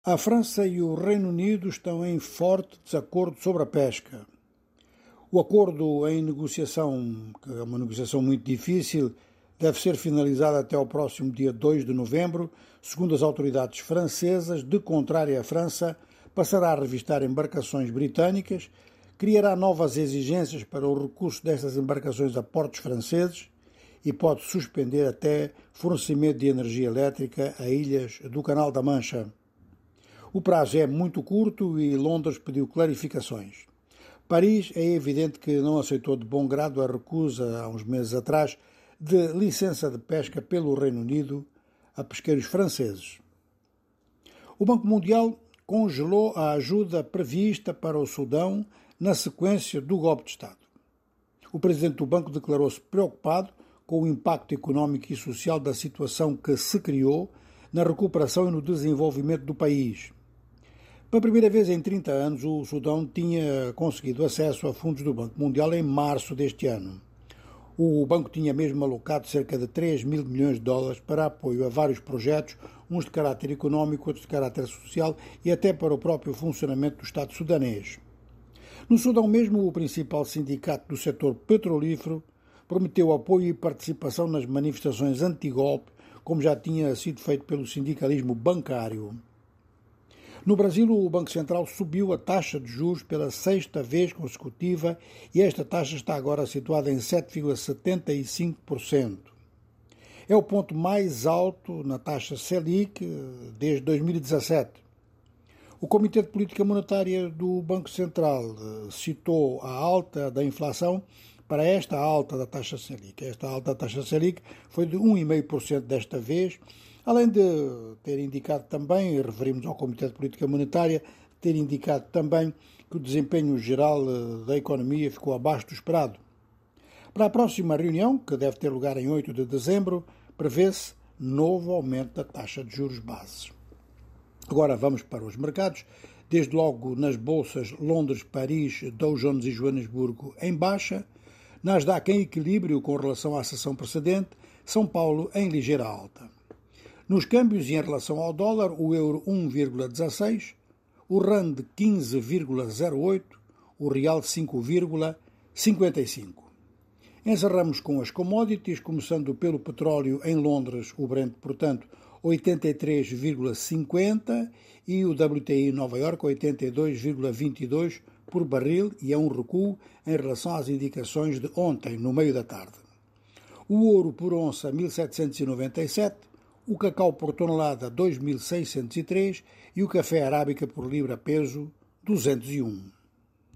A França e o Reino Unido estão em forte desacordo sobre a pesca. O acordo em negociação, que é uma negociação muito difícil, deve ser finalizado até ao próximo dia 2 de novembro, segundo as autoridades francesas. De contrário, a França passará a revistar embarcações britânicas, criará novas exigências para o recurso destas embarcações a portos franceses e pode suspender até fornecimento de energia elétrica a ilhas do Canal da Mancha. O prazo é muito curto e Londres pediu clarificações. Paris é evidente que não aceitou de bom grado a recusa, há uns meses atrás, de licença de pesca pelo Reino Unido a pesqueiros franceses. O Banco Mundial congelou a ajuda prevista para o Sudão na sequência do golpe de Estado. O presidente do banco declarou-se preocupado com o impacto económico e social da situação que se criou na recuperação e no desenvolvimento do país. Pela primeira vez em 30 anos, o Sudão tinha conseguido acesso a fundos do Banco Mundial em março deste ano. O banco tinha mesmo alocado cerca de 3 mil milhões de dólares para apoio a vários projetos, uns de caráter económico, outros de caráter social e até para o próprio funcionamento do Estado sudanês. No Sudão mesmo, o principal sindicato do setor petrolífero prometeu apoio e participação nas manifestações anti-golpe, como já tinha sido feito pelo sindicalismo bancário. No Brasil, o Banco Central subiu a taxa de juros pela sexta vez consecutiva e esta taxa está agora situada em 7,75%. É o ponto mais alto na taxa Selic desde 2017. O Comitê de Política Monetária do Banco Central citou a alta da inflação para esta alta da taxa Selic. Esta alta da taxa Selic foi de 1,5% desta vez, além de ter indicado também, e referimos ao Comitê de Política Monetária, ter indicado também que o desempenho geral da economia ficou abaixo do esperado. Para a próxima reunião, que deve ter lugar em 8 de dezembro, prevê-se novo aumento da taxa de juros base. Agora vamos para os mercados. Desde logo nas bolsas Londres, Paris, Dow Jones e Joanesburgo em baixa, Nasdaq em equilíbrio com relação à sessão precedente, São Paulo em ligeira alta. Nos câmbios e em relação ao dólar, o euro 1,16, o rand 15,08, o real 5,55. Encerramos com as commodities, começando pelo petróleo em Londres, o Brent, portanto, 83,50 e o WTI em Nova Iorque 82,22 por barril, e é um recuo em relação às indicações de ontem, no meio da tarde. O ouro por onça 1.797, o cacau por tonelada 2.603 e o café arábica por libra-peso 201.